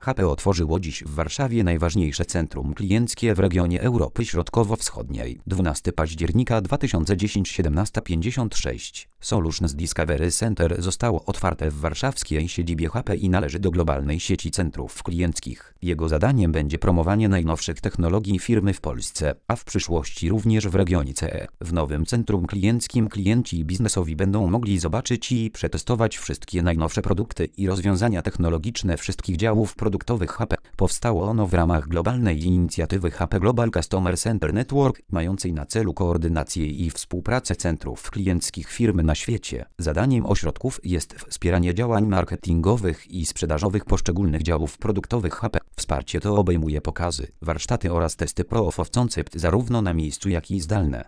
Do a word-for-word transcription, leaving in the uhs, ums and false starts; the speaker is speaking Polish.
H P otworzyło dziś w Warszawie najważniejsze centrum klienckie w regionie Europy Środkowo-Wschodniej. dwunastego października dwa tysiące dziesiątego siedemnaście pięćdziesiąt sześć. Solutions Discovery Center zostało otwarte w warszawskiej siedzibie H P i należy do globalnej sieci centrów klienckich. Jego zadaniem będzie promowanie najnowszych technologii firmy w Polsce, a w przyszłości również w regionie C E. W nowym centrum klienckim klienci biznesowi będą mogli zobaczyć i przetestować wszystkie najnowsze produkty i rozwiązania technologiczne wszystkich działów produktowych H P. Powstało ono w ramach globalnej inicjatywy H P Global Customer Center Network, mającej na celu koordynację i współpracę centrów klienckich firmy na świecie. Zadaniem ośrodków jest wspieranie działań marketingowych i sprzedażowych poszczególnych działów produktowych H P. Wsparcie to obejmuje pokazy, warsztaty oraz testy proof of concept zarówno na miejscu, jak i zdalne.